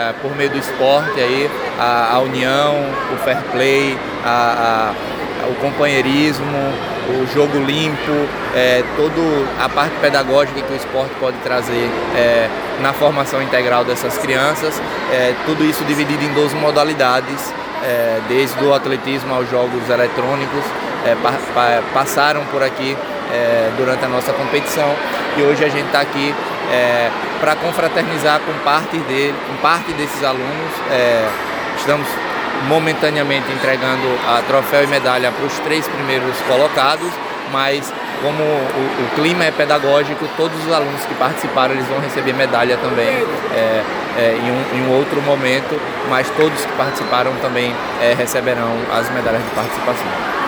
por meio do esporte, aí, a união, o fair play, o companheirismo, o jogo limpo, toda a parte pedagógica que o esporte pode trazer na formação integral dessas crianças, tudo isso dividido em 12 modalidades, desde o atletismo aos jogos eletrônicos, passaram por aqui durante a nossa competição, e hoje a gente está aqui para confraternizar com parte desses alunos. Estamos momentaneamente entregando a troféu e medalha para os 3 primeiros colocados, mas como o clima é pedagógico, todos os alunos que participaram eles vão receber medalha também em um outro momento, mas todos que participaram também receberão as medalhas de participação.